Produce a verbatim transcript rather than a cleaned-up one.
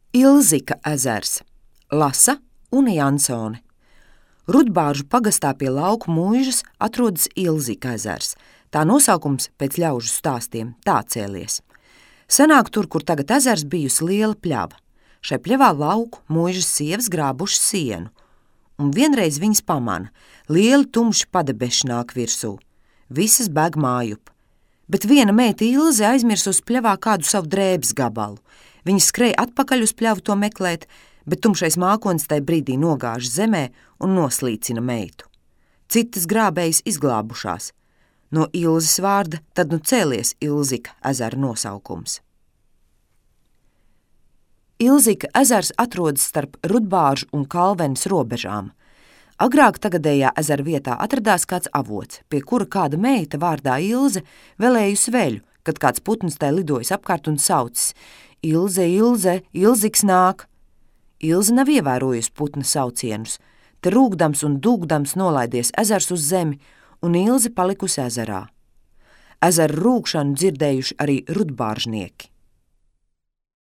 Ilzika ezers, Lasa Une Jansone. Rudbāržu pagastā pie Lauku Muižas atrodas Ilzika ezers. Tā nosaukums pēc ļaužu stāstiem tā cēlies. Senāk tur, kur tagad ezers, bijusi liela pļava. Šai pļavā Lauku Muižas sievas grābuši sienu, un vienreiz viņas pamana, lieli tumši padebeši nāk virsū. Visas bēg mājup. Bet viena meita Ilze aizmirsa uz pļavā kādu savu drēbes gabalu. Viņa skrēja atpakaļ uz pļavu to meklēt, bet tumšais mākonis tai brīdī nogāž zemē un noslīcina meitu. Citas grābējas izglābušās. No Ilzes vārda tad nu cēlies Ilzika ezera nosaukums. Ilzika ezers atrodas starp Rudbāržu un Kalvenes robežām. Agrāk tagadējā ezera vietā atradās kāds avots, pie kura kāda meita vārdā Ilze velējusi veļu, kad kāds putns tai lidojas apkārt un saucis: Ilze, Ilze, Ilziks nāk! Ilze nav ievērojusi putna saucienus, te rūgdams un dūgdams nolaidies ezers uz zemi, un Ilze palikusi ezerā. Ezera rūgšanu dzirdējuši arī rudbāržnieki.